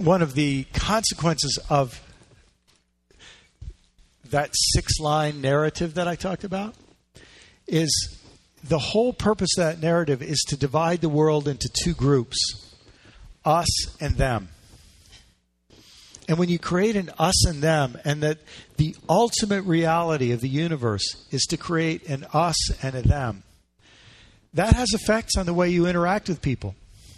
one of the consequences of that 6-line narrative that I talked about is the whole purpose of that narrative is to divide the world into two groups, us and them. And when you create an us and them, and that the ultimate reality of the universe is to create an us and a them, that has effects on the way you interact with people.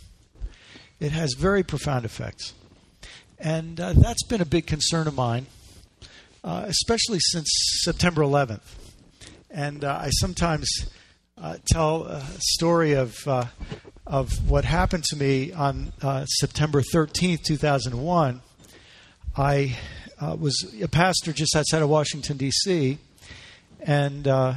It has very profound effects. And that's been a big concern of mine, especially since September 11th. And I sometimes tell a story of what happened to me on September 13th, 2001. I was a pastor just outside of Washington, D.C., and, I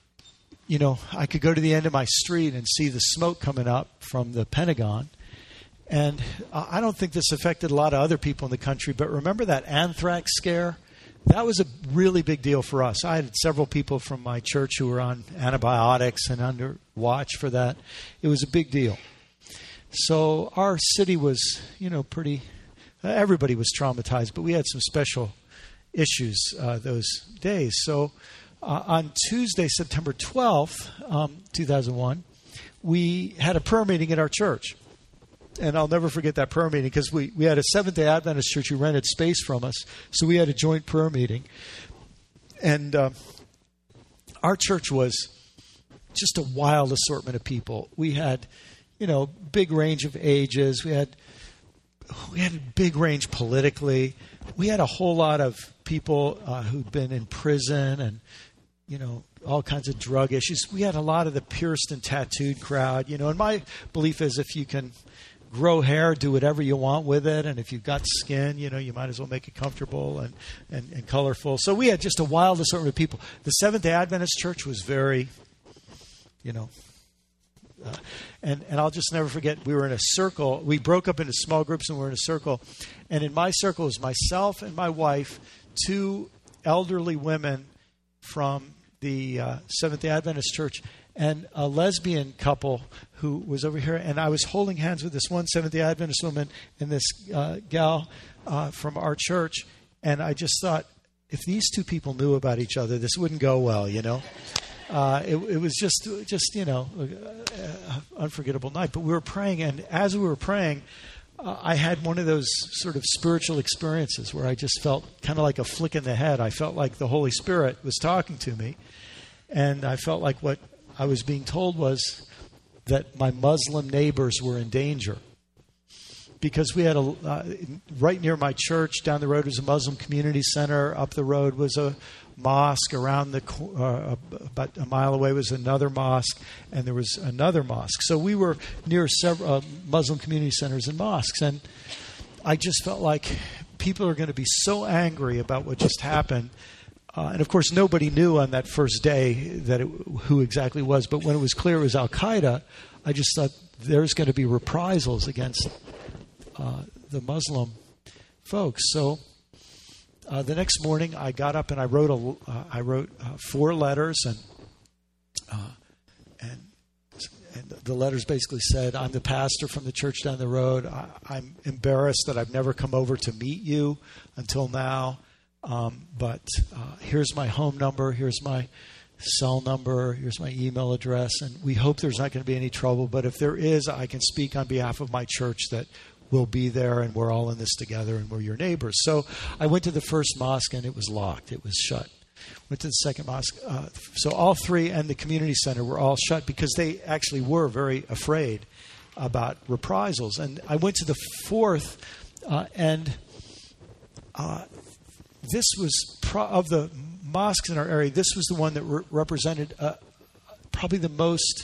could go to the end of my street and see the smoke coming up from the Pentagon. And I don't think this affected a lot of other people in the country, but remember that anthrax scare? That was a really big deal for us. I had several people from my church who were on antibiotics and under watch for that. It was a big deal. So our city was, pretty... everybody was traumatized, but we had some special issues those days. So on Tuesday, September 12th, 2001, we had a prayer meeting at our church. And I'll never forget that prayer meeting because we had a Seventh-day Adventist church who rented space from us. So we had a joint prayer meeting. And our church was just a wild assortment of people. We had, big range of ages. We had a big range politically. We had a whole lot of people who'd been in prison and, all kinds of drug issues. We had a lot of the pierced and tattooed crowd, and my belief is if you can grow hair, do whatever you want with it. And if you've got skin, you might as well make it comfortable and colorful. So we had just a wild assortment of people. The Seventh-day Adventist church was very, and I'll just never forget, we were in a circle. We broke up into small groups and we were in a circle. And in my circle was myself and my wife, two elderly women from the Seventh-day Adventist church, and a lesbian couple who was over here. And I was holding hands with this one Seventh-day Adventist woman and this gal from our church. And I just thought, if these two people knew about each other, this wouldn't go well, It was just unforgettable night. But we were praying, and as we were praying, I had one of those sort of spiritual experiences where I just felt kind of like a flick in the head. I felt like the Holy Spirit was talking to me, and I felt like what I was being told was that my Muslim neighbors were in danger. Because we had right near my church, down the road was a Muslim community center. Up the road was a mosque. Around about a mile away was another mosque, and there was another mosque. So we were near several Muslim community centers and mosques, and I just felt like people are going to be so angry about what just happened. And of course, nobody knew on that first day who exactly it was. But when it was clear it was Al Qaeda, I just thought there's going to be reprisals against the Muslim folks. So the next morning, I got up and I wrote 4 letters, and the letters basically said, "I'm the pastor from the church down the road. I'm embarrassed that I've never come over to meet you until now. But here's my home number. Here's my cell number. Here's my email address. And we hope there's not going to be any trouble. But if there is, I can speak on behalf of my church that we'll be there and we're all in this together and we're your neighbors." So I went to the first mosque and it was locked. It was shut. Went to the second mosque. So all 3 and the community center were all shut because they actually were very afraid about reprisals. And I went to the fourth and this was of the mosques in our area, this was the one that represented probably the most,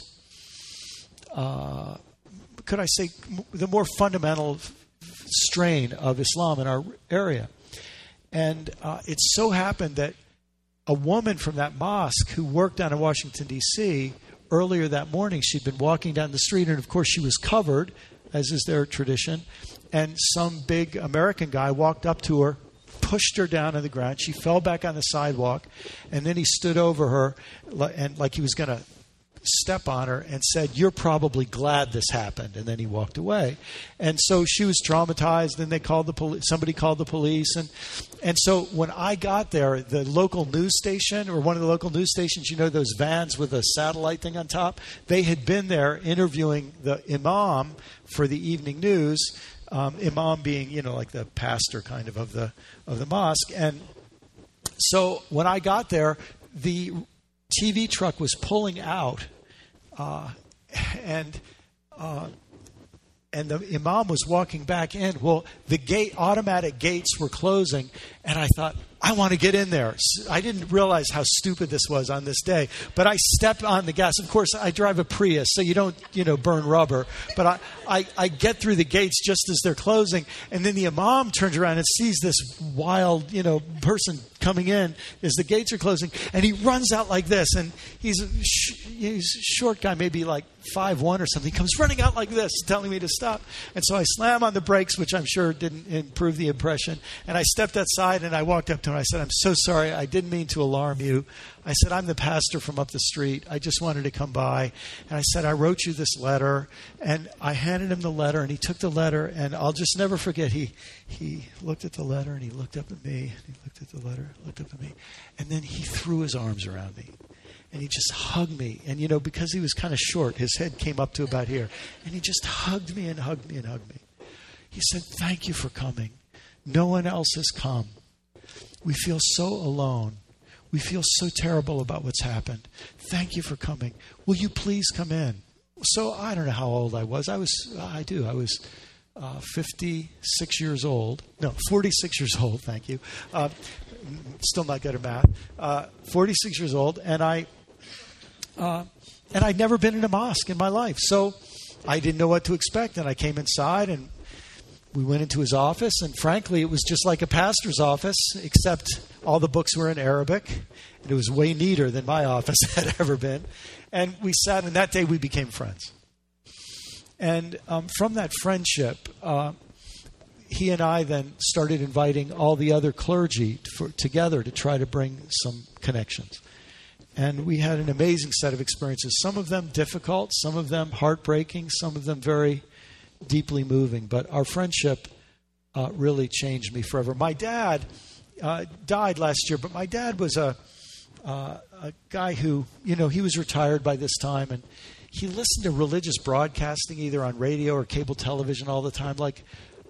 could I say, the more fundamental strain of Islam in our area. And it so happened that a woman from that mosque who worked down in Washington, D.C., earlier that morning, she'd been walking down the street, and of course she was covered, as is their tradition, and some big American guy walked up to her, pushed her down on the ground. She fell back on the sidewalk, and then he stood over her and like he was going to step on her and said, "You're probably glad this happened." And then he walked away. And so she was traumatized, and they called the police. Somebody called the police. And so when I got there, the local news station, or one of the local news stations, you know, those vans with a satellite thing on top, they had been there interviewing the imam for the evening news. Imam being, you know, like the pastor kind of the mosque. And so when I got there, the TV truck was pulling out, and the imam was walking back in. Well, the automatic gates were closing, and I thought, I want to get in there. I didn't realize how stupid this was on this day, but I stepped on the gas. Of course, I drive a Prius, so you don't, burn rubber. But I get through the gates just as they're closing, and then the imam turns around and sees this wild, person coming in as the gates are closing, and he runs out like this. And he's a short guy, maybe like 5'1" or something. He comes running out like this, telling me to stop. And so I slam on the brakes, which I'm sure didn't improve the impression. And I stepped outside, and I walked up to him. I said, "I'm so sorry. I didn't mean to alarm you." I said, "I'm the pastor from up the street. I just wanted to come by." And I said, "I wrote you this letter." And I handed him the letter, and he took the letter. And I'll just never forget, he looked at the letter, and he looked up at me. And he looked at the letter, looked up at me. And then he threw his arms around me. And he just hugged me. And, because he was kind of short, his head came up to about here. And he just hugged me and hugged me and hugged me. He said, "Thank you for coming. No one else has come. We feel so alone. We feel so terrible about what's happened. Thank you for coming. Will you please come in?" So I don't know how old I was. I was 56 years old. No, 46 years old. Thank you. Still not good at math. 46 years old, and I'd never been in a mosque in my life, so I didn't know what to expect. And I came inside, and we went into his office, and frankly, it was just like a pastor's office, except all the books were in Arabic, and it was way neater than my office had ever been. And we sat, and that day we became friends. And from that friendship, he and I then started inviting all the other clergy together to try to bring some connections. And we had an amazing set of experiences, some of them difficult, some of them heartbreaking, some of them very deeply moving. But our friendship really changed me forever. My dad died last year, but my dad was a guy who, he was retired by this time, and he listened to religious broadcasting either on radio or cable television all the time. Like,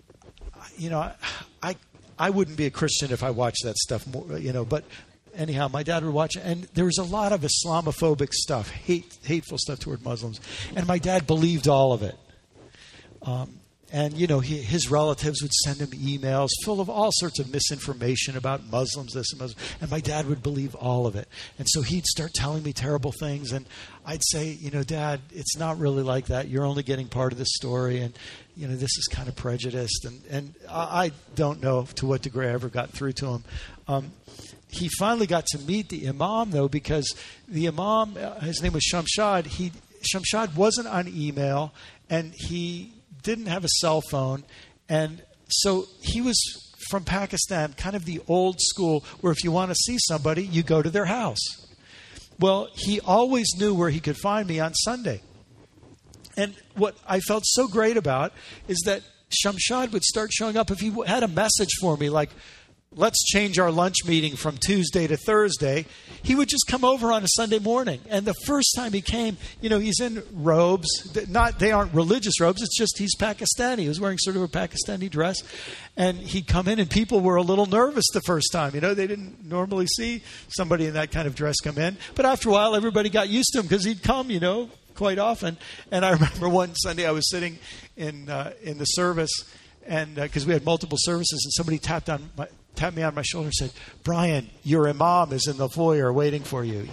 I wouldn't be a Christian if I watched that stuff more, but anyhow, my dad would watch it, and there was a lot of Islamophobic stuff, hateful stuff toward Muslims, and my dad believed all of it. And, his relatives would send him emails full of all sorts of misinformation about Muslims, this and Muslims. And my dad would believe all of it. And so he'd start telling me terrible things. And I'd say, Dad, it's not really like that. You're only getting part of the story. And, this is kind of prejudiced. And I don't know to what degree I ever got through to him. He finally got to meet the imam, though, because the imam, his name was Shamshad. Shamshad wasn't on email, and he didn't have a cell phone, and so he was from Pakistan, kind of the old school, where if you want to see somebody, you go to their house. Well, he always knew where he could find me on Sunday. And what I felt so great about is that Shamshad would start showing up if he had a message for me, like, let's change our lunch meeting from Tuesday to Thursday. He would just come over on a Sunday morning. And the first time he came, he's in robes. They aren't religious robes. It's just he's Pakistani. He was wearing sort of a Pakistani dress. And he'd come in, and people were a little nervous the first time. They didn't normally see somebody in that kind of dress come in. But after a while, everybody got used to him because he'd come, quite often. And I remember one Sunday I was sitting in the service, and because we had multiple services, and somebody tapped me on my shoulder and said, "Brian, your imam is in the foyer waiting for you."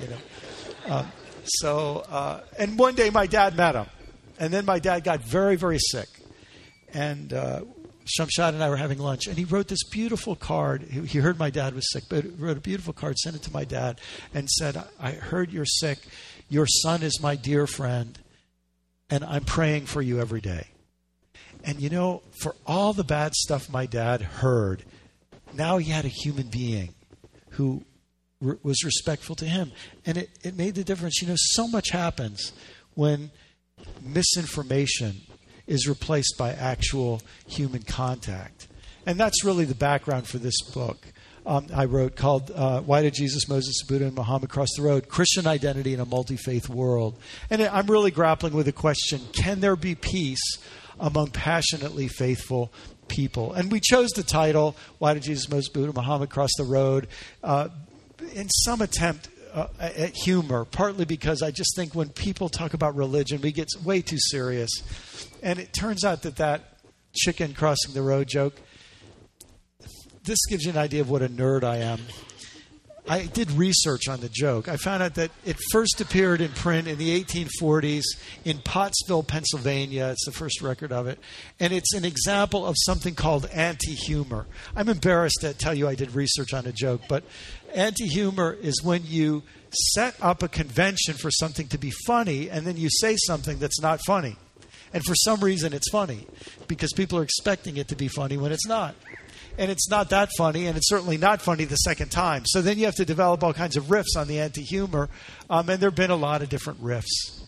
And one day my dad met him, and then my dad got very, very sick, and Shamshad and I were having lunch, and he wrote this beautiful card. He heard my dad was sick, but he wrote a beautiful card, sent it to my dad, and said, "I heard you're sick. Your son is my dear friend, and I'm praying for you every day." And for all the bad stuff my dad heard, now he had a human being who was respectful to him. And it made the difference. So much happens when misinformation is replaced by actual human contact. And that's really the background for this book I wrote called Why Did Jesus, Moses, Buddha, and Muhammad Cross the Road? Christian Identity in a Multi-Faith World. And I'm really grappling with the question, can there be peace among passionately faithful people? And we chose the title, Why Did Jesus, Moses, Buddha, Muhammad Cross the Road? In some attempt at humor, partly because I just think when people talk about religion, we get way too serious. And it turns out that chicken crossing the road joke, this gives you an idea of what a nerd I am. I did research on the joke. I found out that it first appeared in print in the 1840s in Pottsville, Pennsylvania. It's the first record of it. And it's an example of something called anti-humor. I'm embarrassed to tell you I did research on a joke, but anti-humor is when you set up a convention for something to be funny and then you say something that's not funny. And for some reason it's funny because people are expecting it to be funny when it's not. And it's not that funny, and it's certainly not funny the second time. So then you have to develop all kinds of riffs on the anti-humor. And there have been a lot of different riffs.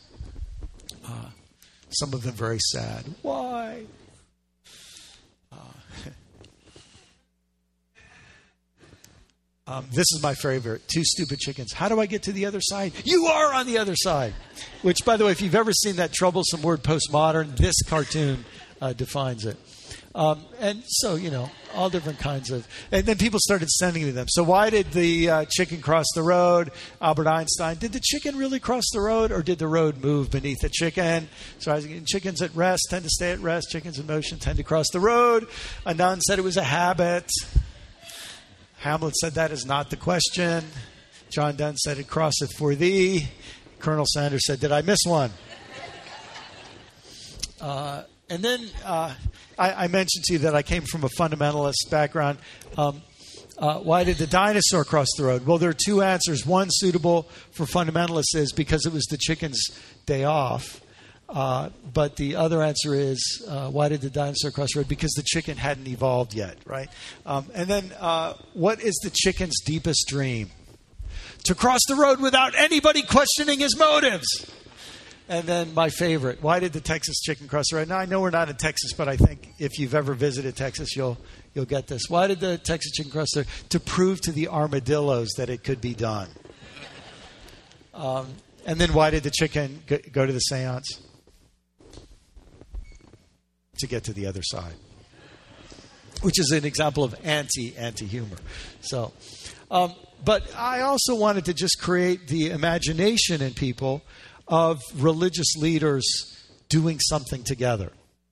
Some of them very sad. Why? This is my favorite. Two stupid chickens. How do I get to the other side? You are on the other side. Which, by the way, if you've ever seen that troublesome word postmodern, this cartoon defines it. And so, all different kinds of... And then people started sending me them. So why did the chicken cross the road? Albert Einstein. Did the chicken really cross the road, or did the road move beneath the chicken? So chickens at rest tend to stay at rest. Chickens in motion tend to cross the road. A nun said it was a habit. Hamlet said that is not the question. John Donne said it crosseth for thee. Colonel Sanders said, did I miss one? And then I mentioned to you that I came from a fundamentalist background. Why did the dinosaur cross the road? Well, there are two answers. One suitable for fundamentalists is because it was the chicken's day off. But the other answer is, why did the dinosaur cross the road? Because the chicken hadn't evolved yet, right? And then what is the chicken's deepest dream? To cross the road without anybody questioning his motives. And then my favorite, why did the Texas chicken cross the road? Now, I know we're not in Texas, but I think if you've ever visited Texas, you'll get this. Why did the Texas chicken cross the road? To prove to the armadillos that it could be done. And then why did the chicken go to the seance? To get to the other side. Which is an example of anti-humor. So, but I also wanted to just create the imagination in people of religious leaders doing something together.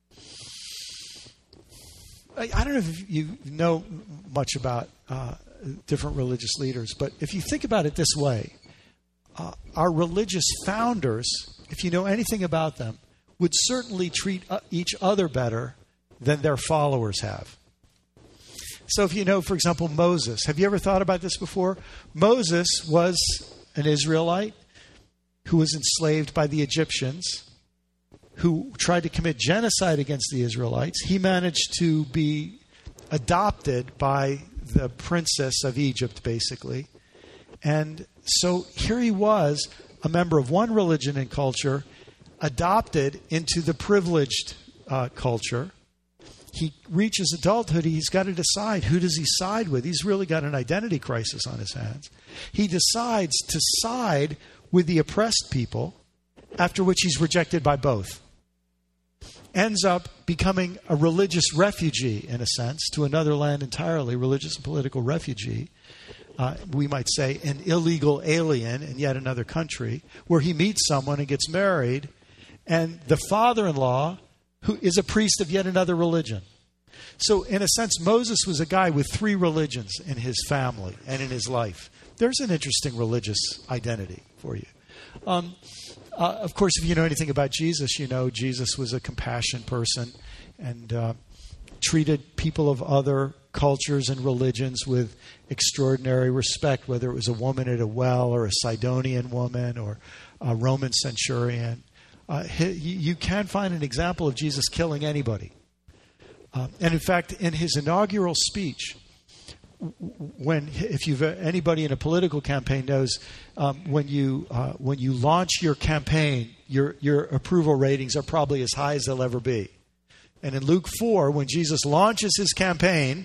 I don't know if you know much about different religious leaders, but if you think about it this way, our religious founders, if you know anything about them, would certainly treat each other better than their followers have. So if you know, for example, Moses, have you ever thought about this before? Moses was an Israelite who was enslaved by the Egyptians, who tried to commit genocide against the Israelites. He managed to be adopted by the princess of Egypt, basically. And so here he was, a member of one religion and culture, adopted into the privileged culture. He reaches adulthood. He's got to decide, who does he side with? He's really got an identity crisis on his hands. He decides to side with the oppressed people, after which he's rejected by both. Ends up becoming a religious refugee, in a sense, to another land entirely, religious and political refugee. We might say an illegal alien in yet another country, where he meets someone and gets married, and the father-in-law, who is a priest of yet another religion. So, in a sense, Moses was a guy with three religions in his family and in his life. There's an interesting religious identity for you. Of course, if you know anything about Jesus, you know Jesus was a compassionate person and treated people of other cultures and religions with extraordinary respect, whether it was a woman at a well or a Sidonian woman or a Roman centurion. You can find an example of Jesus killing anybody. And in fact, in his inaugural speech, if you've anybody in a political campaign knows, when you launch your campaign, your approval ratings are probably as high as they'll ever be. And in Luke 4, when Jesus launches his campaign,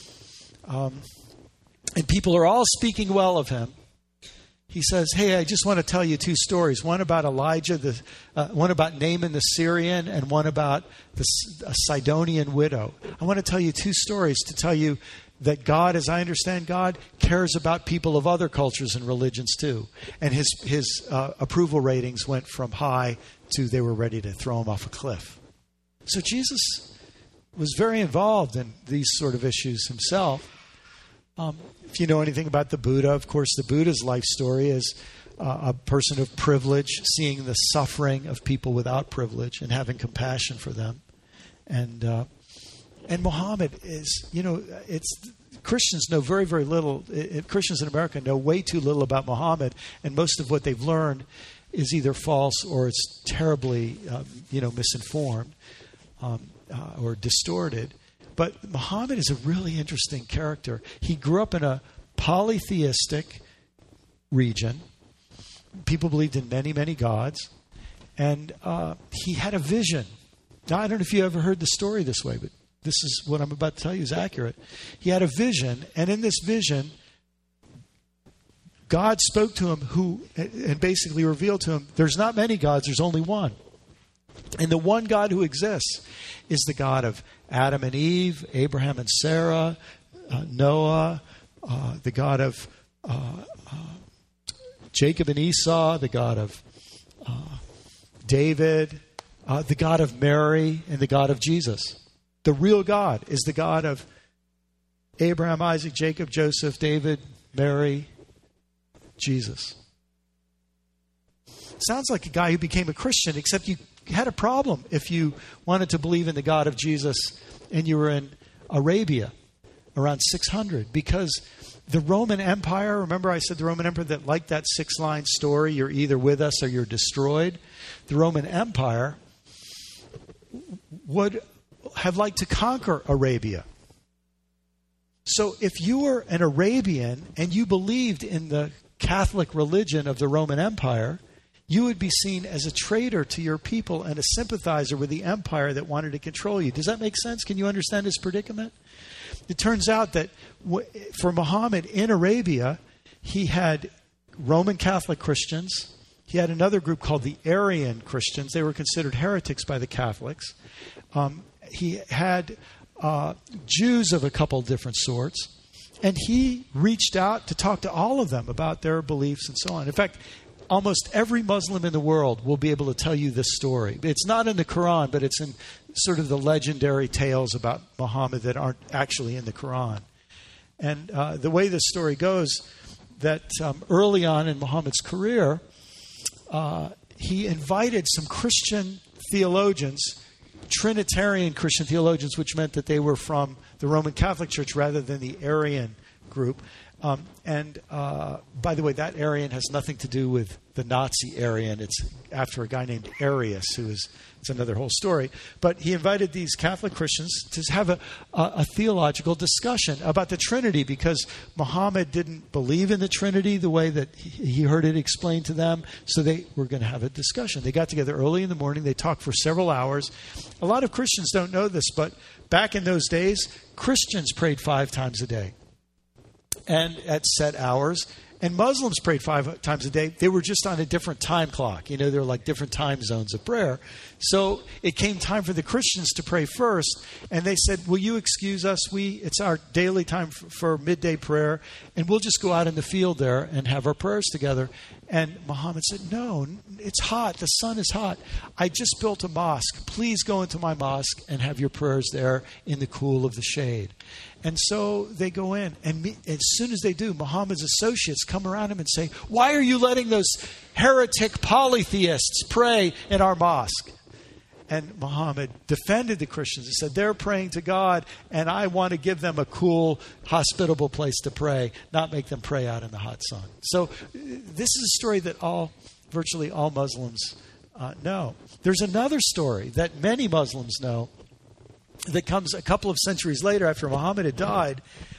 and people are all speaking well of him, he says, "Hey, I just want to tell you two stories. One about Elijah, one about Naaman the Syrian, and one about a Sidonian widow. I want to tell you two stories to tell you that God, as I understand God, cares about people of other cultures and religions too." And his approval ratings went from high to they were ready to throw him off a cliff. So Jesus was very involved in these sort of issues himself. If you know anything about the Buddha, of course, the Buddha's life story is a person of privilege, seeing the suffering of people without privilege and having compassion for them. And Muhammad is, Christians know very, very little. Christians in America know way too little about Muhammad, and most of what they've learned is either false or it's terribly, misinformed or distorted. But Muhammad is a really interesting character. He grew up in a polytheistic region. People believed in many, many gods. And he had a vision. Now, I don't know if you ever heard the story this way, but this is what I'm about to tell you is accurate. He had a vision, and in this vision, God spoke to him and basically revealed to him, there's not many gods, there's only one. And the one God who exists is the God of Adam and Eve, Abraham and Sarah, Noah, the God of Jacob and Esau, the God of David, the God of Mary, and the God of Jesus. The real God is the God of Abraham, Isaac, Jacob, Joseph, David, Mary, Jesus. Sounds like a guy who became a Christian, except you had a problem if you wanted to believe in the God of Jesus and you were in Arabia around 600, because the Roman Empire, remember I said the Roman Empire that liked that 6-line story, you're either with us or you're destroyed. The Roman Empire would have liked to conquer Arabia. So if you were an Arabian and you believed in the Catholic religion of the Roman Empire, you would be seen as a traitor to your people and a sympathizer with the empire that wanted to control you. Does that make sense? Can you understand his predicament? It turns out that for Muhammad in Arabia, he had Roman Catholic Christians. He had another group called the Arian Christians. They were considered heretics by the Catholics. He had Jews of a couple different sorts. And he reached out to talk to all of them about their beliefs and so on. In fact, almost every Muslim in the world will be able to tell you this story. It's not in the Quran, but it's in sort of the legendary tales about Muhammad that aren't actually in the Quran. And the way this story goes, that early on in Muhammad's career, he invited some Christian theologians, Trinitarian Christian theologians, which meant that they were from the Roman Catholic Church rather than the Arian group. And by the way, that Arian has nothing to do with the Nazi Arian. It's after a guy named Arius, it's another whole story. But he invited these Catholic Christians to have a theological discussion about the Trinity, because Muhammad didn't believe in the Trinity the way that he heard it explained to them. So they were going to have a discussion. They got together early in the morning. They talked for several hours. A lot of Christians don't know this, but back in those days, Christians prayed 5 times a day and at set hours. And Muslims prayed 5 times a day. They were just on a different time clock. They were like different time zones of prayer. So it came time for the Christians to pray first. And they said, will you excuse us? It's our daily time for midday prayer. And we'll just go out in the field there and have our prayers together. And Muhammad said, no, it's hot. The sun is hot. I just built a mosque. Please go into my mosque and have your prayers there in the cool of the shade. And so they go in. And as soon as they do, Muhammad's associates come around him and say, why are you letting those heretic polytheists pray in our mosque? And Muhammad defended the Christians and said, they're praying to God, and I want to give them a cool, hospitable place to pray, not make them pray out in the hot sun. So this is a story that virtually all Muslims know. There's another story that many Muslims know, that comes a couple of centuries later after Muhammad had died.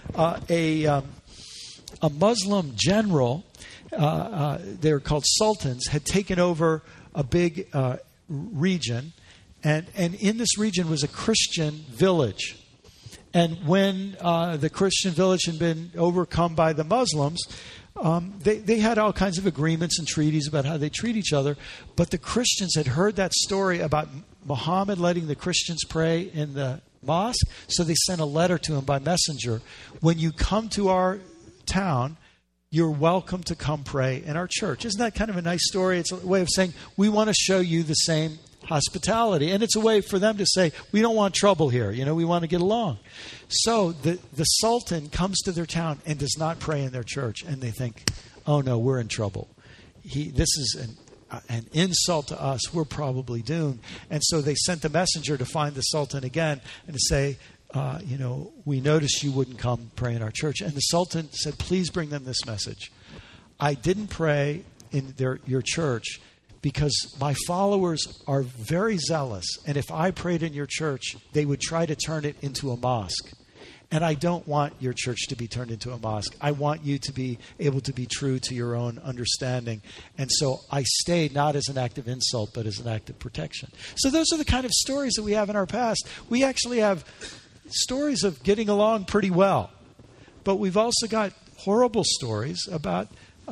A Muslim general, they were called sultans, had taken over a big region. And in this region was a Christian village. And when the Christian village had been overcome by the Muslims, they had all kinds of agreements and treaties about how they treat each other. But the Christians had heard that story about Muhammad letting the Christians pray in the mosque. So they sent a letter to him by messenger. When you come to our town, you're welcome to come pray in our church. Isn't that kind of a nice story? It's a way of saying, we want to show you the same hospitality. And it's a way for them to say, we don't want trouble here. We want to get along. So the Sultan comes to their town and does not pray in their church. And they think, oh no, we're in trouble. This is an insult to us. We're probably doomed. And so they sent the messenger to find the Sultan again and to say, we noticed you wouldn't come pray in our church. And the Sultan said, please bring them this message. I didn't pray in your church because my followers are very zealous. And if I prayed in your church, they would try to turn it into a mosque. And I don't want your church to be turned into a mosque. I want you to be able to be true to your own understanding. And so I stayed not as an act of insult, but as an act of protection. So those are the kind of stories that we have in our past. We actually have stories of getting along pretty well. But we've also got horrible stories about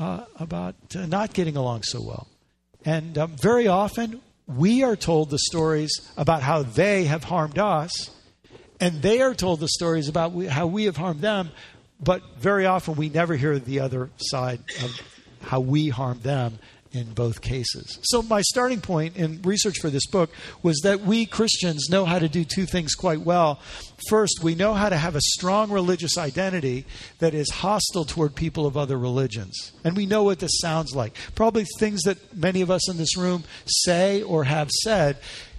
not getting along so well. And very often, we are told the stories about how they have harmed us, and they are told the stories about how we have harmed them, but very often we never hear the other side of how we harmed them in both cases. So my starting point in research for this book was that we Christians know how to do two things quite well. First, we know how to have a strong religious identity that is hostile toward people of other religions. And we know what this sounds like. Probably things that many of us in this room say or have said.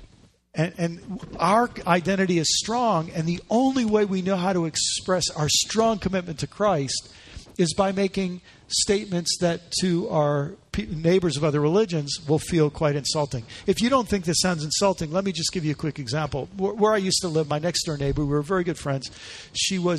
And our identity is strong, and the only way we know how to express our strong commitment to Christ is by making statements that to our neighbors of other religions will feel quite insulting. If you don't think this sounds insulting, let me just give you a quick example. Where I used to live, my next door neighbor, we were very good friends. She was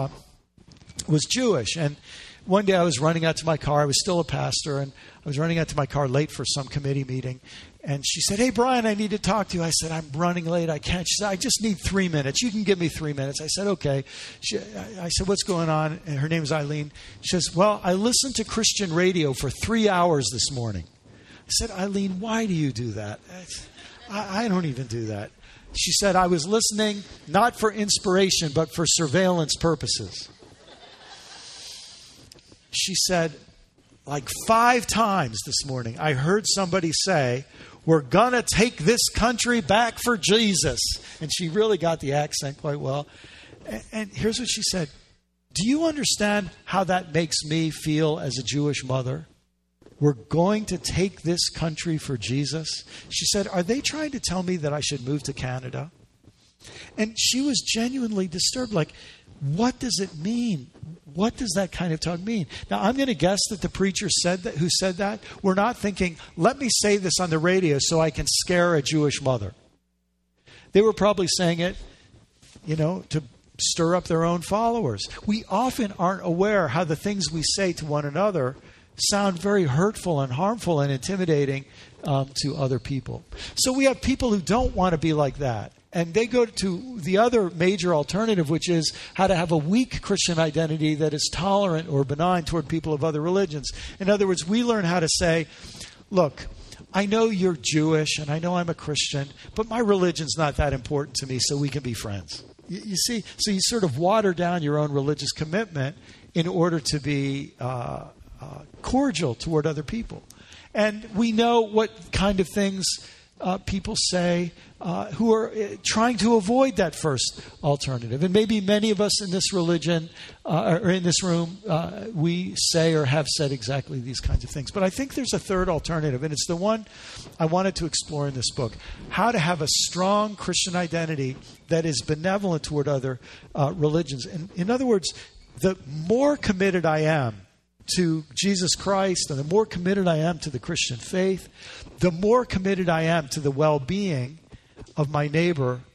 Jewish, and one day I was running out to my car. I was still a pastor, and I was running out to my car late for some committee meeting. And she said, "Hey, Brian, I need to talk to you." I said, "I'm running late. I can't." She said, "I just need 3 minutes. You can give me 3 minutes." I said, "Okay." I said, "What's going on?" And her name is Eileen. She says, "Well, I listened to Christian radio for 3 hours this morning." I said, "Eileen, why do you do that?" I don't even do that. She said, "I was listening not for inspiration, but for surveillance purposes." She said, like 5 times this morning, I heard somebody say, "We're going to take this country back for Jesus." And she really got the accent quite well. And here's what she said. "Do you understand how that makes me feel as a Jewish mother? We're going to take this country for Jesus." She said, "Are they trying to tell me that I should move to Canada?" And she was genuinely disturbed. Like, what does it mean? What does that kind of talk mean? Now, I'm going to guess that the preacher who said that, were not thinking, let me say this on the radio so I can scare a Jewish mother. They were probably saying it, to stir up their own followers. We often aren't aware how the things we say to one another sound very hurtful and harmful and intimidating to other people. So we have people who don't want to be like that. And they go to the other major alternative, which is how to have a weak Christian identity that is tolerant or benign toward people of other religions. In other words, we learn how to say, look, I know you're Jewish and I know I'm a Christian, but my religion's not that important to me, so we can be friends. You see, so you sort of water down your own religious commitment in order to be cordial toward other people. And we know what kind of things people say who are trying to avoid that first alternative. And maybe many of us in this religion or in this room, we say or have said exactly these kinds of things. But I think there's a third alternative, and it's the one I wanted to explore in this book. How to have a strong Christian identity that is benevolent toward other religions. And in other words, the more committed I am to Jesus Christ, and the more committed I am to the Christian faith, the more committed I am to the well-being of my neighbor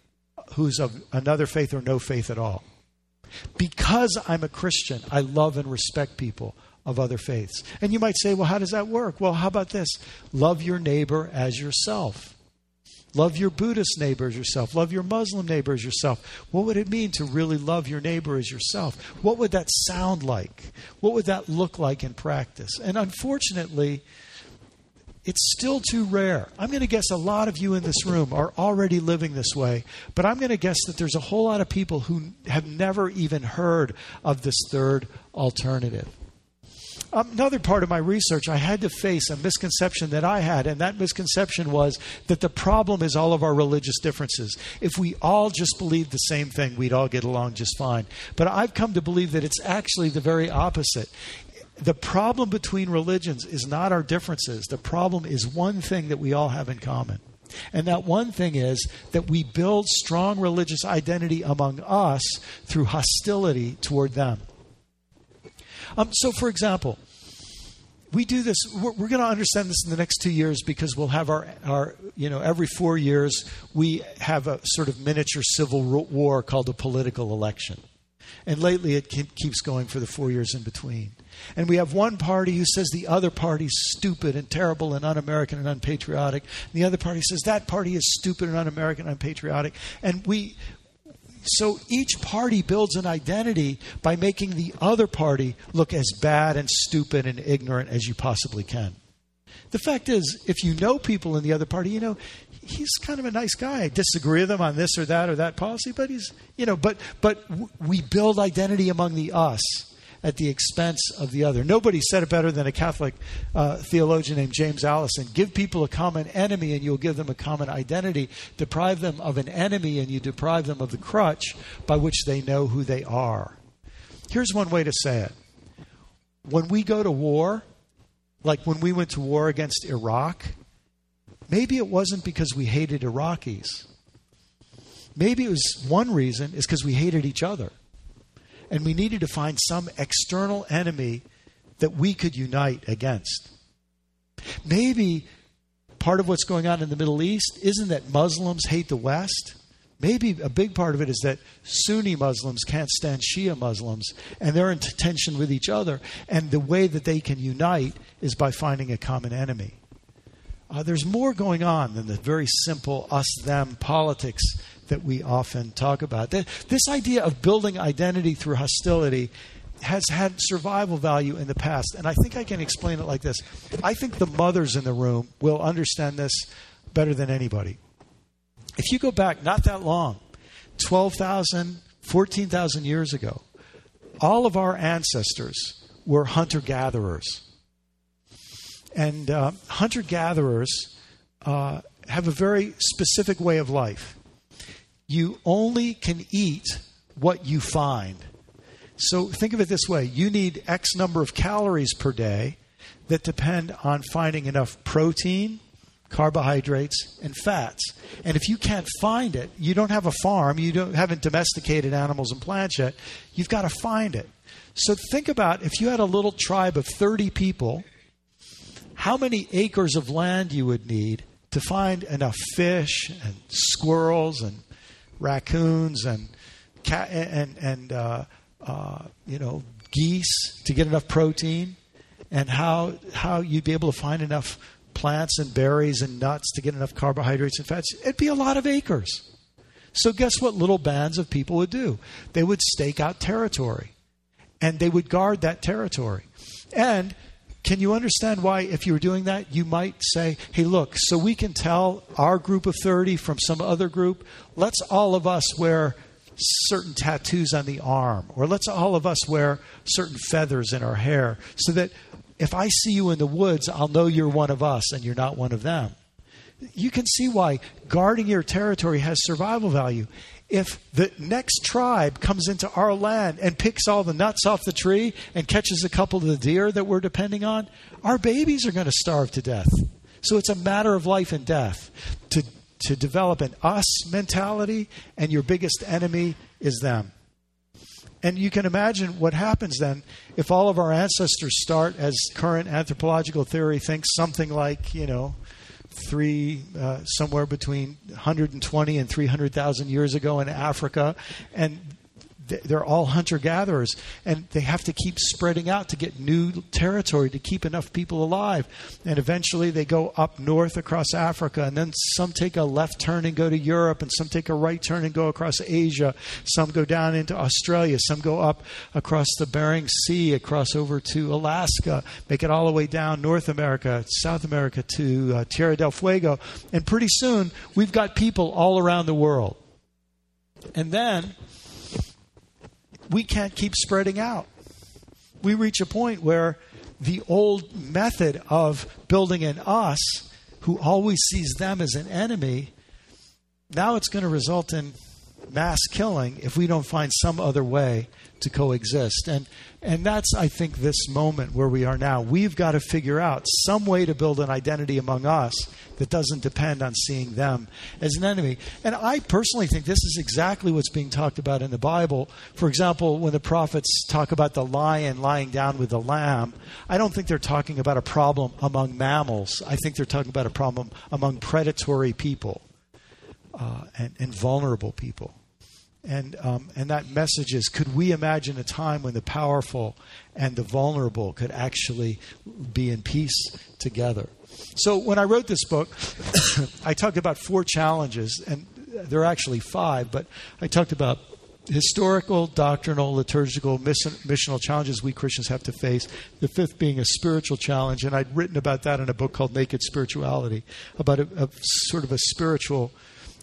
who's of another faith or no faith at all. Because I'm a Christian, I love and respect people of other faiths. And you might say, well, how does that work? Well, how about this? Love your neighbor as yourself. Love your Buddhist neighbor as yourself. Love your Muslim neighbor as yourself. What would it mean to really love your neighbor as yourself? What would that sound like? What would that look like in practice? And unfortunately, it's still too rare. I'm going to guess a lot of you in this room are already living this way, but I'm going to guess that there's a whole lot of people who have never even heard of this third alternative. Another part of my research, I had to face a misconception that I had, and that misconception was that the problem is all of our religious differences. If we all just believed the same thing, we'd all get along just fine. But I've come to believe that it's actually the very opposite. The problem between religions is not our differences. The problem is one thing that we all have in common. And that one thing is that we build strong religious identity among us through hostility toward them. So, for example, we do this. We're going to understand this in the next 2 years because we'll have our every 4 years we have a sort of miniature civil war called a political election. And lately it keeps going for the 4 years in between. And we have one party who says the other party's stupid and terrible and un-American and unpatriotic. And the other party says that party is stupid and un-American and unpatriotic. And so each party builds an identity by making the other party look as bad and stupid and ignorant as you possibly can. The fact is, if you know people in the other party, he's kind of a nice guy. I disagree with him on this or that policy, but but we build identity among the us at the expense of the other. Nobody said it better than a Catholic theologian named James Allison. Give people a common enemy and you'll give them a common identity. Deprive them of an enemy and you deprive them of the crutch by which they know who they are. Here's one way to say it. When we go to war, like when we went to war against Iraq, maybe it wasn't because we hated Iraqis. Maybe it was one reason is because we hated each other. And we needed to find some external enemy that we could unite against. Maybe part of what's going on in the Middle East isn't that Muslims hate the West. Maybe a big part of it is that Sunni Muslims can't stand Shia Muslims, and they're in tension with each other. And the way that they can unite is by finding a common enemy. There's more going on than the very simple us-them politics that we often talk about. This idea of building identity through hostility has had survival value in the past, and I think I can explain it like this. I think the mothers in the room will understand this better than anybody. If you go back not that long, 12,000, 14,000 years ago, all of our ancestors were hunter-gatherers. And hunter-gatherers have a very specific way of life. You only can eat what you find. So think of it this way. You need X number of calories per day that depend on finding enough protein, carbohydrates, and fats. And if you can't find it, you don't have a farm, haven't domesticated animals and plants yet, you've got to find it. So think about if you had a little tribe of 30 people, how many acres of land you would need to find enough fish and squirrels and raccoons and geese to get enough protein, and how you'd be able to find enough plants and berries and nuts to get enough carbohydrates and fats. It'd be a lot of acres. So guess what little bands of people would do? They would stake out territory, and they would guard that territory. And can you understand why, if you were doing that, you might say, hey, look, so we can tell our group of 30 from some other group, let's all of us wear certain tattoos on the arm, or let's all of us wear certain feathers in our hair, so that if I see you in the woods, I'll know you're one of us and you're not one of them. You can see why guarding your territory has survival value. If the next tribe comes into our land and picks all the nuts off the tree and catches a couple of the deer that we're depending on, our babies are going to starve to death. So it's a matter of life and death to develop an us mentality, and your biggest enemy is them. And you can imagine what happens then if all of our ancestors start, as current anthropological theory thinks, something like, somewhere between 120 and 300,000 years ago in Africa, and they're all hunter-gatherers, and they have to keep spreading out to get new territory to keep enough people alive. And eventually they go up north across Africa, and then some take a left turn and go to Europe, and some take a right turn and go across Asia. Some go down into Australia. Some go up across the Bering Sea, across over to Alaska, make it all the way down North America, South America to Tierra del Fuego. And pretty soon we've got people all around the world. And then we can't keep spreading out. We reach a point where the old method of building an us, who always sees them as an enemy, now it's going to result in mass killing if we don't find some other way to coexist. And that's, I think, this moment where we are now. We've got to figure out some way to build an identity among us that doesn't depend on seeing them as an enemy. And I personally think this is exactly what's being talked about in the Bible. For example, when the prophets talk about the lion lying down with the lamb, I don't think they're talking about a problem among mammals. I think they're talking about a problem among predatory people and vulnerable people. And that message is, could we imagine a time when the powerful and the vulnerable could actually be in peace together? So when I wrote this book, I talked about 4 challenges, and there are actually 5, but I talked about historical, doctrinal, liturgical, missional challenges we Christians have to face. The 5th being a spiritual challenge, and I'd written about that in a book called Naked Spirituality, about a sort of a spiritual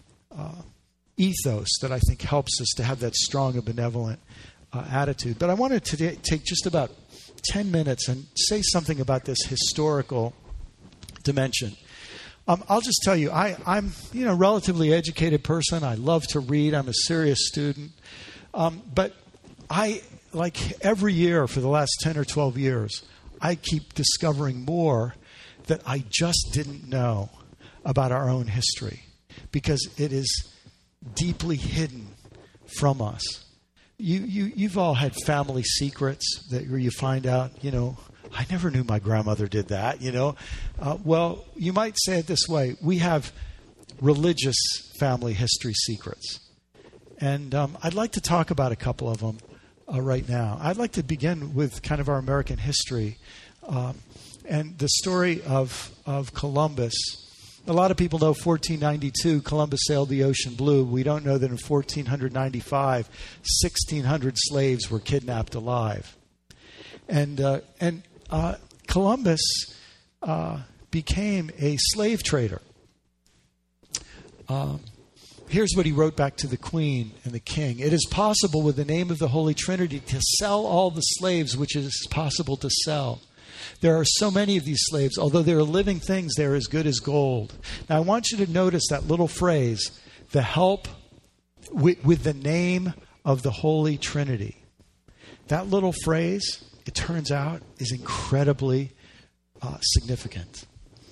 ethos that I think helps us to have that strong and benevolent attitude. But I wanted to take just about 10 minutes and say something about this historical dimension. I'll just tell you, I'm a relatively educated person. I love to read. I'm a serious student. But I, like every year for the last 10 or 12 years, I keep discovering more that I just didn't know about our own history, because it is deeply hidden from us. You've all had family secrets where you find out, I never knew my grandmother did that, Well, you might say it this way. We have religious family history secrets. And I'd like to talk about a couple of them right now. I'd like to begin with kind of our American history and the story of Columbus. A lot of people know 1492, Columbus sailed the ocean blue. We don't know that in 1495, 1,600 slaves were kidnapped alive. And Columbus became a slave trader. Here's what he wrote back to the Queen and the King. It is possible with the name of the Holy Trinity to sell all the slaves which it is possible to sell. There are so many of these slaves. Although they are living things, they are as good as gold. Now, I want you to notice that little phrase, the help with the name of the Holy Trinity. That little phrase, it turns out, is incredibly significant.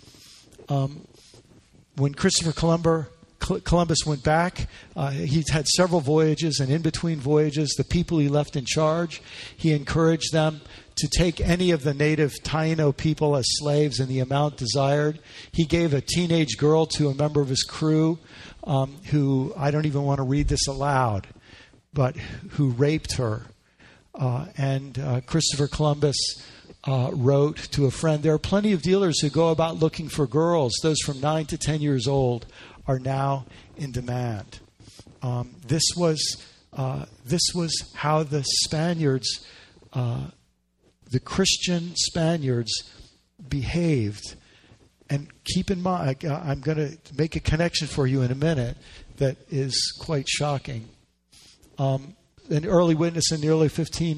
When Christopher Columbus went back, he had several voyages, and in between voyages, the people he left in charge, he encouraged them to take any of the native Taino people as slaves in the amount desired. He gave a teenage girl to a member of his crew who, I don't even want to read this aloud, but who raped her. And Christopher Columbus wrote to a friend, there are plenty of dealers who go about looking for girls. Those from 9 to 10 years old are now in demand. This was how the Spaniards, the Christian Spaniards, behaved. And keep in mind, I'm going to make a connection for you in a minute that is quite shocking. An eyewitness in the early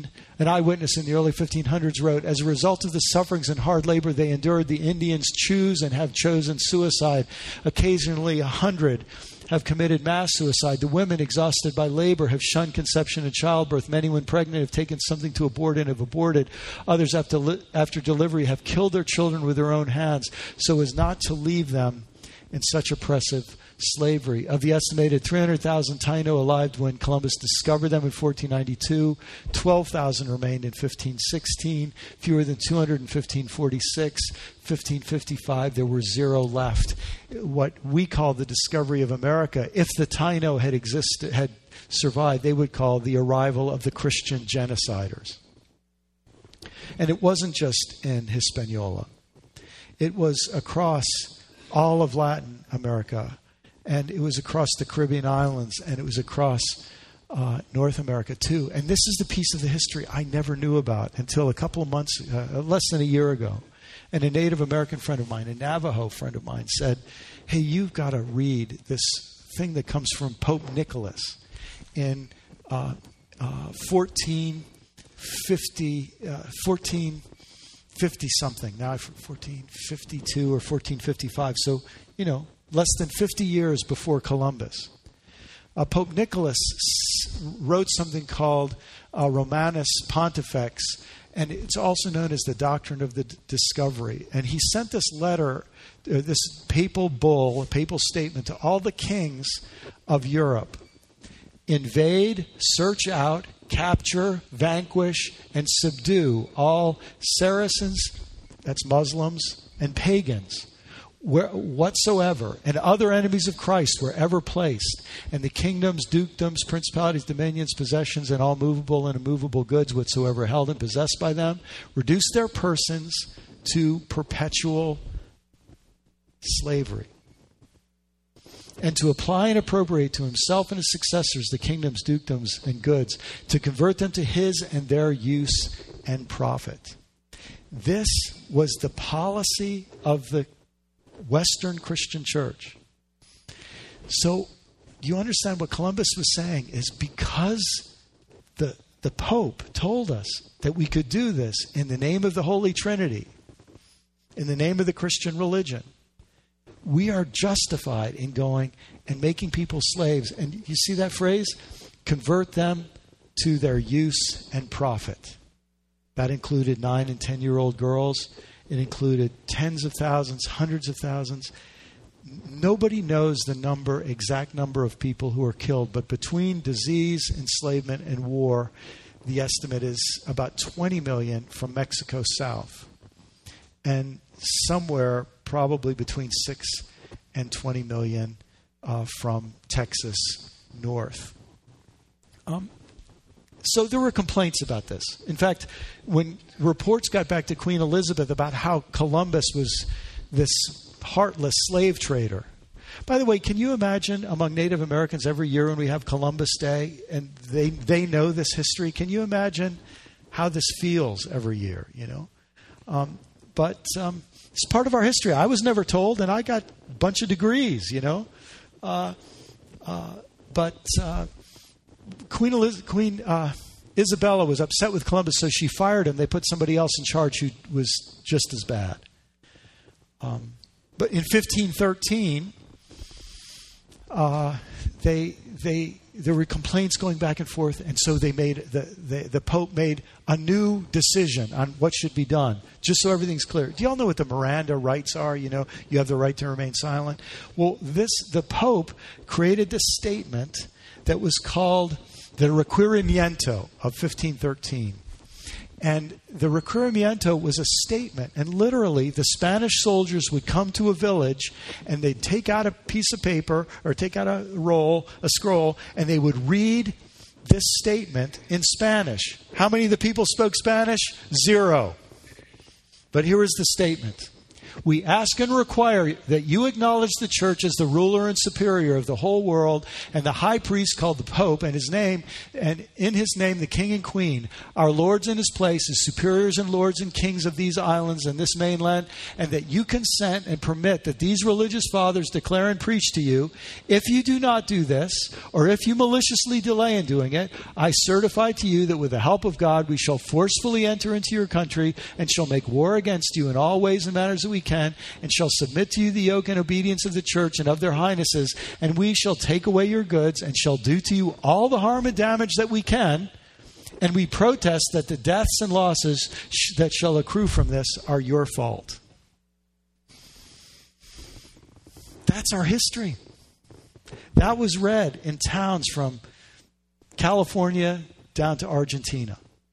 1500s wrote, as a result of the sufferings and hard labor they endured, the Indians choose and have chosen suicide. Occasionally 100 have committed mass suicide. The women, exhausted by labor, have shunned conception and childbirth. Many, when pregnant, have taken something to abort and have aborted. Others, after delivery, have killed their children with their own hands so as not to leave them in such oppressive slavery. Of the estimated 300,000 Taino alive when Columbus discovered them in 1492, 12,000 remained in 1516, fewer than 200 in 1546. 1555, there were 0 left. what we call the discovery of America. If the Taino had survived, they would call the arrival of the Christian genociders. And it wasn't just in Hispaniola. It was across all of Latin America, and it was across the Caribbean islands, and it was across North America too. And this is the piece of the history I never knew about until a couple of months, less than a year ago. And a Native American friend of mine, a Navajo friend of mine, said, hey, you've got to read this thing that comes from Pope Nicholas in 1450 something. Now 1452 or 1455. So, less than 50 years before Columbus. Pope Nicholas wrote something called Romanus Pontifex, and it's also known as the Doctrine of the Discovery. And he sent this letter, this papal bull, a papal statement to all the kings of Europe. Invade, search out, capture, vanquish, and subdue all Saracens, that's Muslims, and pagans, whatsoever, and other enemies of Christ wherever placed, and the kingdoms, dukedoms, principalities, dominions, possessions, and all movable and immovable goods whatsoever held and possessed by them, reduce their persons to perpetual slavery, and to apply and appropriate to himself and his successors the kingdoms, dukedoms, and goods, to convert them to his and their use and profit. This was the policy of the Western Christian Church. So you understand what Columbus was saying is because the Pope told us that we could do this in the name of the Holy Trinity, in the name of the Christian religion, we are justified in going and making people slaves. And you see that phrase? Convert them to their use and profit. That included 9 and 10-year-old girls. It included tens of thousands, hundreds of thousands. Nobody knows the exact number of people who are killed, but between disease, enslavement, and war, the estimate is about 20 million from Mexico south, and somewhere probably between 6 and 20 million from Texas north. So there were complaints about this. In fact, when reports got back to Queen Elizabeth about how Columbus was this heartless slave trader. By the way, can you imagine among Native Americans every year when we have Columbus Day and they know this history? Can you imagine how this feels every year, But it's part of our history. I was never told, and I got a bunch of degrees, Queen Isabella was upset with Columbus, so she fired him. They put somebody else in charge who was just as bad. But in 1513, there were complaints going back and forth, and so they made the Pope made a new decision on what should be done, just so everything's clear. Do you all know what the Miranda rights are? You have the right to remain silent. Well, the Pope created this statement that was called the Requirimiento of 1513. And the Requirimiento was a statement, and literally the Spanish soldiers would come to a village and they'd take out a piece of paper or take out a scroll, and they would read this statement in Spanish. How many of the people spoke Spanish? 0. But here is the statement. We ask and require that you acknowledge the church as the ruler and superior of the whole world, and the high priest called the Pope, and in his name the king and queen, our lords in his place as superiors and lords and kings of these islands and this mainland, and that you consent and permit that these religious fathers declare and preach to you. If you do not do this, or if you maliciously delay in doing it, I certify to you that with the help of God we shall forcefully enter into your country and shall make war against you in all ways and manners that we can, and shall submit to you the yoke and obedience of the church and of their highnesses, and we shall take away your goods and shall do to you all the harm and damage that we can, and we protest that the deaths and losses that shall accrue from this are your fault. That's our history. That was read in towns from California down to Argentina.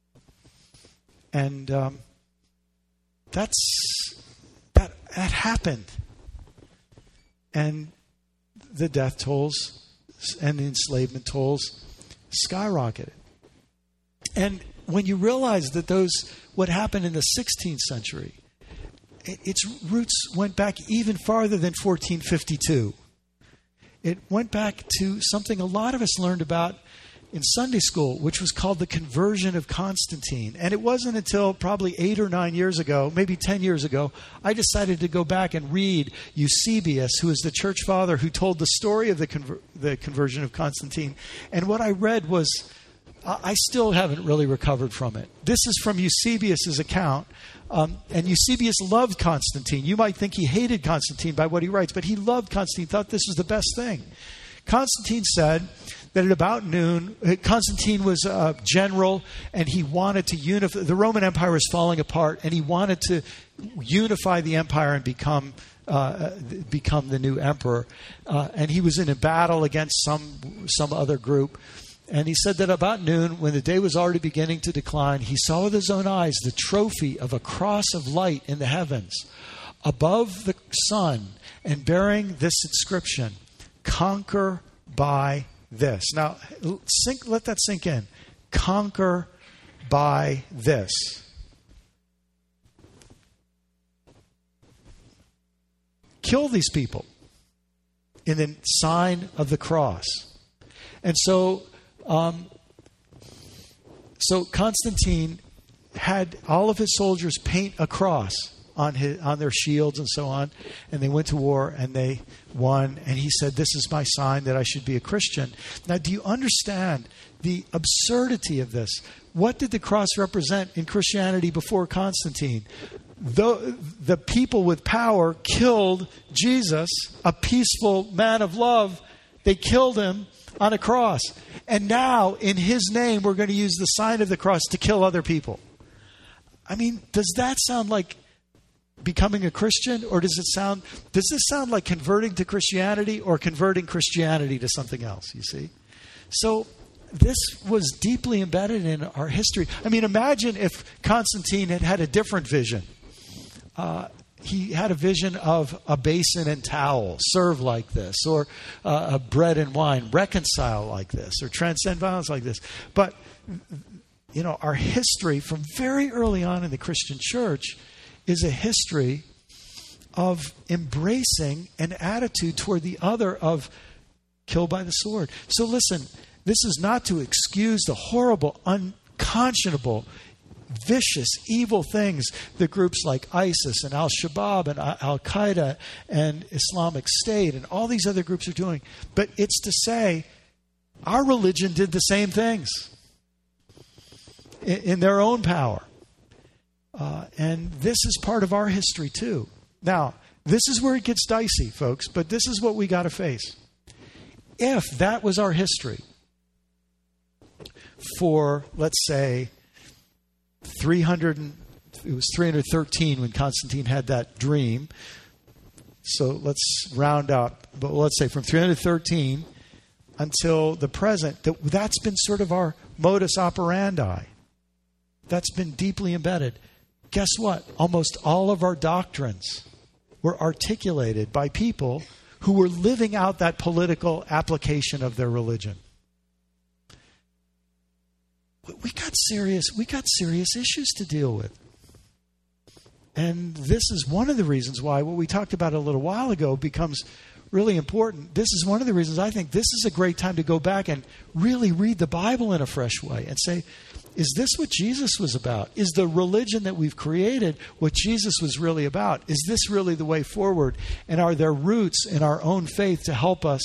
And that happened. and the death tolls and the enslavement tolls skyrocketed. And when you realize that what happened in the 16th century, its roots went back even farther than 1452. It went back to something a lot of us learned about in Sunday school, which was called the conversion of Constantine. And it wasn't until probably 8 or 9 years ago, maybe 10 years ago, I decided to go back and read Eusebius, who is the church father who told the story of the conversion of Constantine. And what I read was, I still haven't really recovered from it. This is from Eusebius' account. And Eusebius loved Constantine. You might think he hated Constantine by what he writes, but he loved Constantine, thought this was the best thing. Constantine said that at about noon, Constantine was a general, and he wanted to unify. The Roman Empire was falling apart, and he wanted to unify the empire and become the new emperor. And he was in a battle against some other group. And he said that about noon, when the day was already beginning to decline, he saw with his own eyes the trophy of a cross of light in the heavens above the sun, and bearing this inscription, "Conquer by this." Now, let that sink in. Conquer by this. Kill these people in the sign of the cross. And so Constantine had all of his soldiers paint a cross on their shields and so on, and they went to war and they won. And he said, "This is my sign that I should be a Christian." Now, do you understand the absurdity of this? What did the cross represent in Christianity before Constantine? The people with power killed Jesus, a peaceful man of love. They killed him on a cross. And now, in his name, we're going to use the sign of the cross to kill other people. I mean, does that sound like becoming a Christian? Or does this sound like converting to Christianity or converting Christianity to something else, you see? So this was deeply embedded in our history. I mean, imagine if Constantine had had a different vision. He had a vision of a basin and towel, serve like this, or a bread and wine, reconcile like this, or transcend violence like this. But, you know, our history from very early on in the Christian church is a history of embracing an attitude toward the other of kill by the sword. So listen, this is not to excuse the horrible, unconscionable, vicious, evil things that groups like ISIS and Al-Shabaab and Al-Qaeda and Islamic State and all these other groups are doing. But it's to say our religion did the same things in their own power. And this is part of our history too. Now, this is where it gets dicey, folks, but this is what we got to face. If that was our history for, let's say, 313 when Constantine had that dream. So let's round up, but let's say from 313 until the present, that's been sort of our modus operandi. That's been deeply embedded. Guess what? Almost all of our doctrines were articulated by people who were living out that political application of their religion. We got serious issues to deal with. And this is one of the reasons why what we talked about a little while ago becomes really important. This is one of the reasons I think this is a great time to go back and really read the Bible in a fresh way and say, is this what Jesus was about? Is the religion that we've created what Jesus was really about? Is this really the way forward? And are there roots in our own faith to help us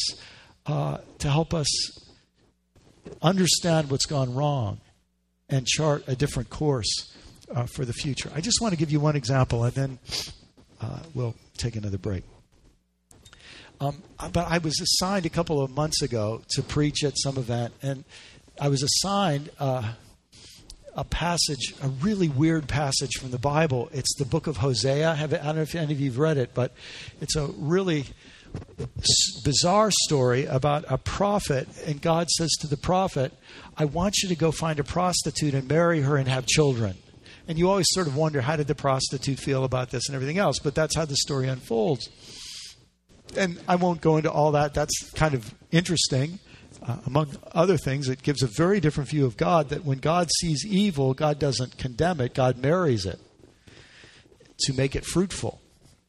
understand what's gone wrong and chart a different course for the future? I just want to give you one example, and then we'll take another break. But I was assigned a couple of months ago to preach at some event, and I was assigned a passage, a really weird passage from the Bible. It's the book of Hosea. I don't know if any of you have read it, but it's a really bizarre story about a prophet, and God says to the prophet, I want you to go find a prostitute and marry her and have children. And you always sort of wonder, how did the prostitute feel about this and everything else? But that's how the story unfolds. And I won't go into all that. That's kind of interesting. Among other things, it gives a very different view of God, that when God sees evil, God doesn't condemn it. God marries it to make it fruitful.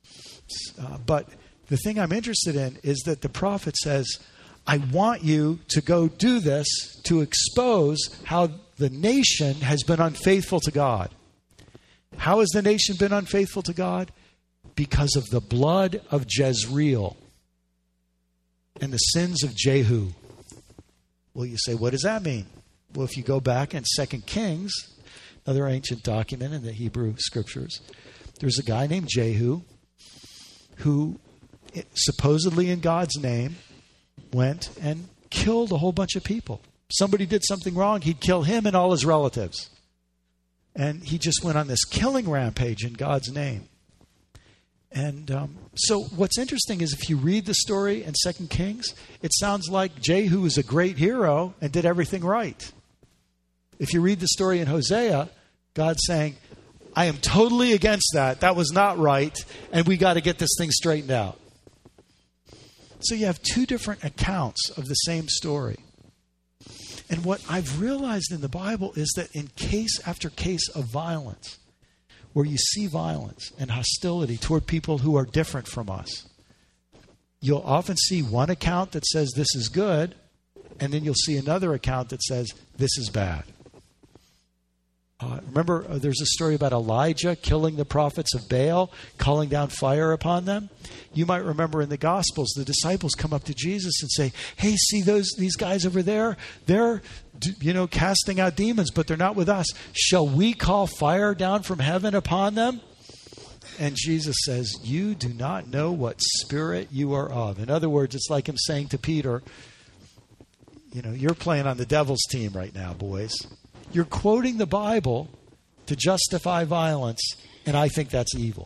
But the thing I'm interested in is that the prophet says, I want you to go do this to expose how the nation has been unfaithful to God. How has the nation been unfaithful to God? Because of the blood of Jezreel and the sins of Jehu. Well, you say, what does that mean? Well, if you go back in 2 Kings, another ancient document in the Hebrew scriptures, there's a guy named Jehu who supposedly in God's name went and killed a whole bunch of people. Somebody did something wrong, he'd kill him and all his relatives. And he just went on this killing rampage in God's name. And so what's interesting is if you read the story in 2 Kings, it sounds like Jehu was a great hero and did everything right. If you read the story in Hosea, God's saying, I am totally against that. That was not right. And we got to get this thing straightened out. So you have two different accounts of the same story. And what I've realized in the Bible is that in case after case of violence, where you see violence and hostility toward people who are different from us, you'll often see one account that says this is good, and then you'll see another account that says this is bad. Remember, there's a story about Elijah killing the prophets of Baal, calling down fire upon them. You might remember in the Gospels, the disciples come up to Jesus and say, hey, see these guys over there? They're, casting out demons, but they're not with us. Shall we call fire down from heaven upon them? And Jesus says, you do not know what spirit you are of. In other words, it's like him saying to Peter, you're playing on the devil's team right now, boys. You're quoting the Bible to justify violence, and I think that's evil.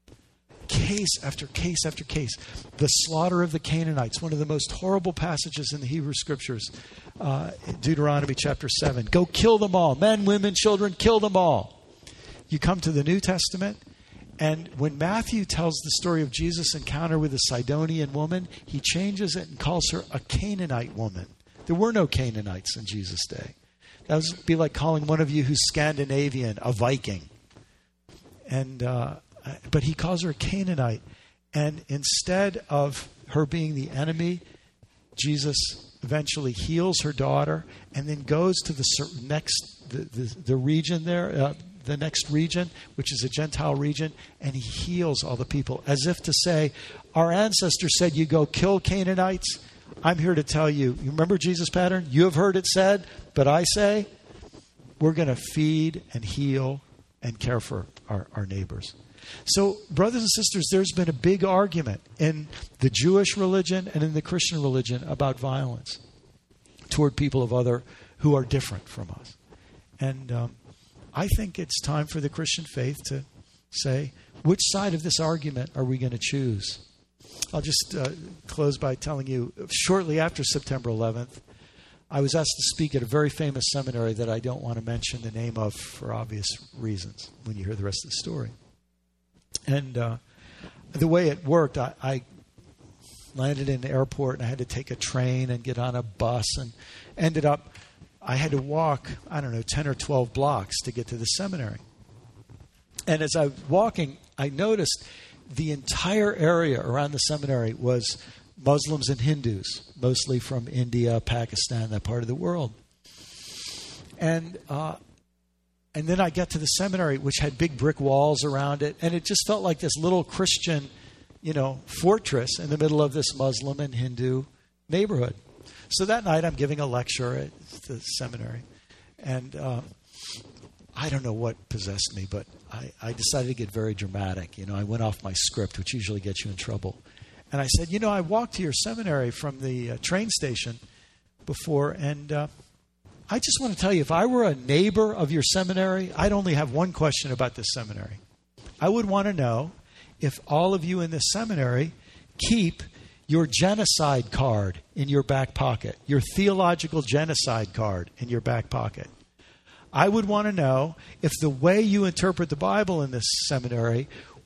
Case after case after case. The slaughter of the Canaanites, one of the most horrible passages in the Hebrew Scriptures, Deuteronomy chapter 7. Go kill them all. Men, women, children, kill them all. You come to the New Testament, and when Matthew tells the story of Jesus' encounter with a Sidonian woman, he changes it and calls her a Canaanite woman. There were no Canaanites in Jesus' day. That would be like calling one of you who's Scandinavian a Viking. But he calls her a Canaanite. And instead of her being the enemy, Jesus eventually heals her daughter and then goes to the region there, the next region, which is a Gentile region, and he heals all the people. As if to say, our ancestors said you go kill Canaanites. I'm here to tell you, you remember Jesus' pattern? You have heard it said, but I say, we're going to feed and heal and care for our neighbors. So, brothers and sisters, there's been a big argument in the Jewish religion and in the Christian religion about violence toward people who are different from us. And I think it's time for the Christian faith to say, which side of this argument are we going to choose? I'll just close by telling you, shortly after September 11th, I was asked to speak at a very famous seminary that I don't want to mention the name of for obvious reasons when you hear the rest of the story. And the way it worked, I landed in the airport and I had to take a train and get on a bus and ended up, I had to walk, 10 or 12 blocks to get to the seminary. And as I was walking, I noticed the entire area around the seminary was Muslims and Hindus, mostly from India, Pakistan, that part of the world. And then I got to the seminary, which had big brick walls around it, and it just felt like this little Christian, fortress in the middle of this Muslim and Hindu neighborhood. So that night I'm giving a lecture at the seminary, and I don't know what possessed me, but I decided to get very dramatic. I went off my script, which usually gets you in trouble. And I said, I walked to your seminary from the train station before, and I just want to tell you, if I were a neighbor of your seminary, I'd only have one question about this seminary. I would want to know if all of you in this seminary keep your genocide card in your back pocket, your theological genocide card in your back pocket. I would want to know if the way you interpret the Bible in this seminary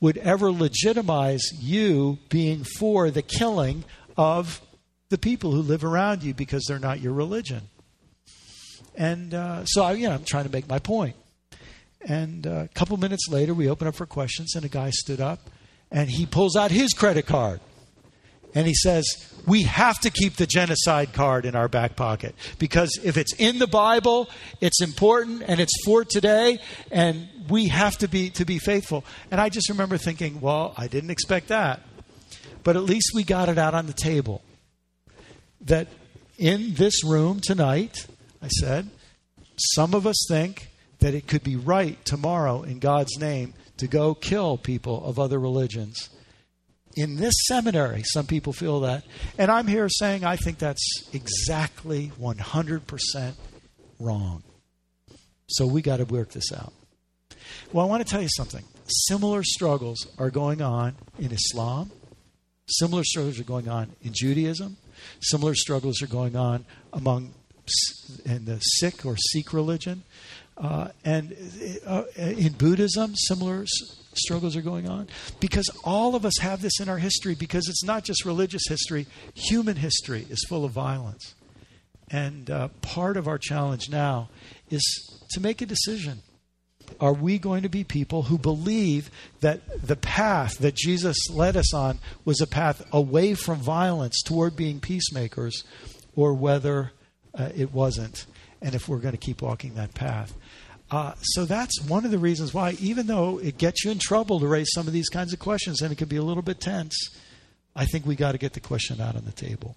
would ever legitimize you being for the killing of the people who live around you because they're not your religion. And so I'm trying to make my point. And a couple minutes later, we open up for questions, and a guy stood up, and he pulls out his credit card. And he says, we have to keep the genocide card in our back pocket because if it's in the Bible, it's important and it's for today, and we have to be faithful. And I just remember thinking, well, I didn't expect that. But at least we got it out on the table. That in this room tonight, I said, some of us think that it could be right tomorrow in God's name to go kill people of other religions. In this seminary, some people feel that. And I'm here saying I think that's exactly 100% wrong. So we got to work this out. Well, I want to tell you something. Similar struggles are going on in Islam. Similar struggles are going on in Judaism. Similar struggles are going on in the Sikh or Sikh religion. And in Buddhism, similar struggles are going on. Because all of us have this in our history, because it's not just religious history. Human history is full of violence. And part of our challenge now is to make a decision. Are we going to be people who believe that the path that Jesus led us on was a path away from violence toward being peacemakers, or whether it wasn't, and if we're going to keep walking that path? So that's one of the reasons why, even though it gets you in trouble to raise some of these kinds of questions, and it can be a little bit tense, I think we got to get the question out on the table.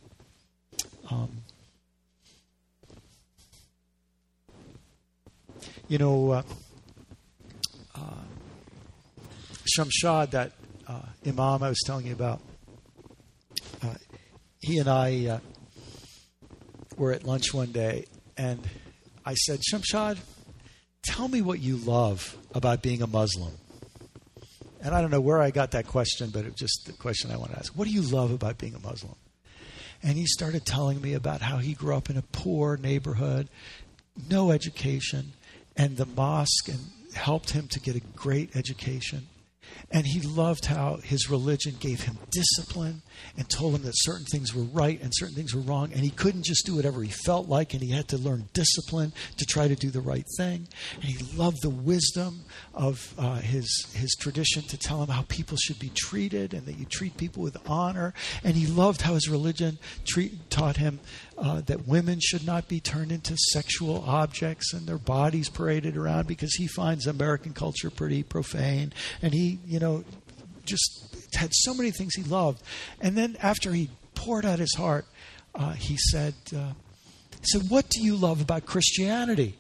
Shamshad, that imam I was telling you about, he and I were at lunch one day, and I said, Shamshad, tell me what you love about being a Muslim. And I don't know where I got that question, but it was just the question I want to ask. What do you love about being a Muslim? And he started telling me about how he grew up in a poor neighborhood, no education, and the mosque helped him to get a great education. And he loved how his religion gave him discipline and told him that certain things were right and certain things were wrong. And he couldn't just do whatever he felt like, and he had to learn discipline to try to do the right thing. And he loved the wisdom of his tradition to tell him how people should be treated and that you treat people with honor. And he loved how his religion taught him that women should not be turned into sexual objects and their bodies paraded around, because he finds American culture pretty profane. And he, just had so many things he loved. And then after he poured out his heart, he said, what do you love about Christianity?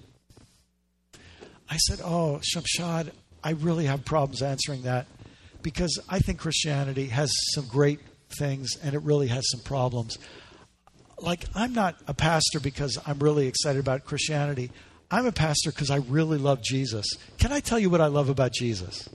I said, oh, Shamshad, I really have problems answering that, because I think Christianity has some great things and it really has some problems. Like, I'm not a pastor because I'm really excited about Christianity. I'm a pastor because I really love Jesus. Can I tell you what I love about Jesus?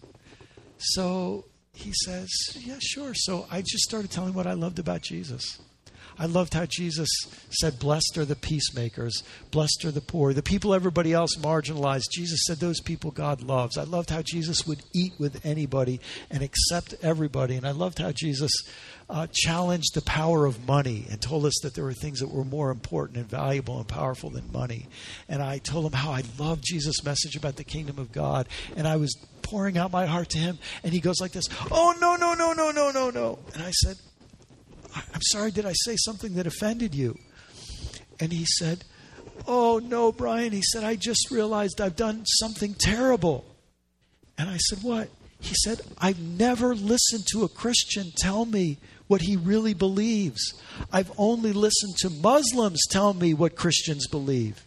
So he says, yeah, sure. So I just started telling what I loved about Jesus. I loved how Jesus said, blessed are the peacemakers, blessed are the poor, the people everybody else marginalized. Jesus said those people God loves. I loved how Jesus would eat with anybody and accept everybody. And I loved how Jesus challenged the power of money and told us that there were things that were more important and valuable and powerful than money. And I told him how I loved Jesus' message about the kingdom of God. And I was pouring out my heart to him. And he goes like this, oh, no. And I said, I'm sorry, did I say something that offended you? And he said, oh, no, Brian. He said, I just realized I've done something terrible. And I said, what? He said, I've never listened to a Christian tell me what he really believes. I've only listened to Muslims tell me what Christians believe.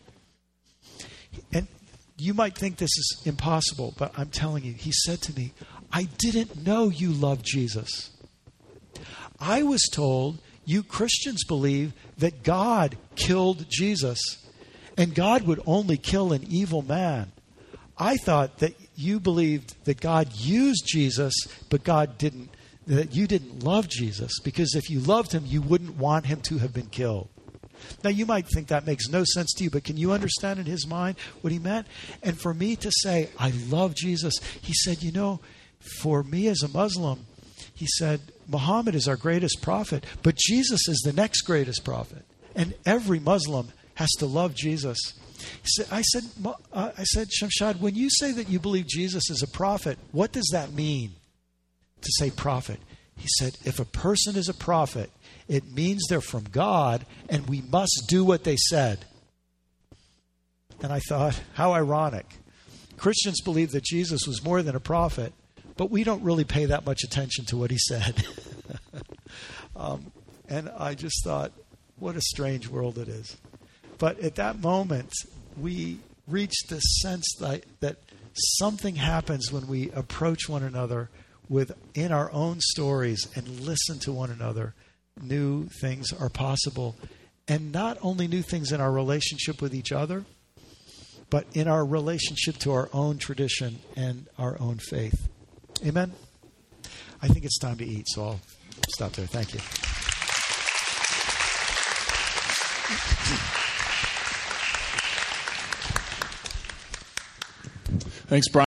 And you might think this is impossible, but I'm telling you, he said to me, I didn't know you loved Jesus. I was told you Christians believe that God killed Jesus and God would only kill an evil man. I thought that you believed that God used Jesus, but that you didn't love Jesus, because if you loved him, you wouldn't want him to have been killed. Now, you might think that makes no sense to you, but can you understand in his mind what he meant? And for me to say, I love Jesus, he said, for me as a Muslim, he said, Muhammad is our greatest prophet, but Jesus is the next greatest prophet. And every Muslim has to love Jesus. I said, Shamshad, when you say that you believe Jesus is a prophet, what does that mean to say prophet? He said, if a person is a prophet, it means they're from God, and we must do what they said. And I thought, how ironic. Christians believe that Jesus was more than a prophet, but we don't really pay that much attention to what he said. And I just thought, what a strange world it is. But at that moment, we reached this sense that something happens when we approach one another in our own stories and listen to one another. New things are possible. And not only new things in our relationship with each other, but in our relationship to our own tradition and our own faith. Amen? I think it's time to eat, so I'll stop there. Thank you. Thanks, Brian.